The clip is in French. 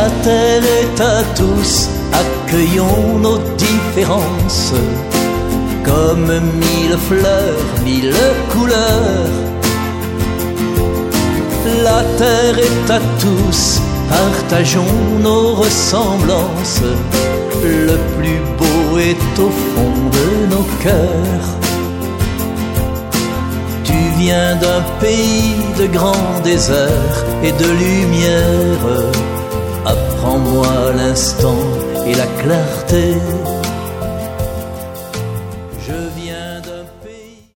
La terre est à tous, accueillons nos différences, comme mille fleurs, mille couleurs. La terre est à tous, partageons nos ressemblances, le plus beau est au fond de nos cœurs. Tu viens d'un pays de grands déserts et de lumière, apprends-moi l'instant et la clarté.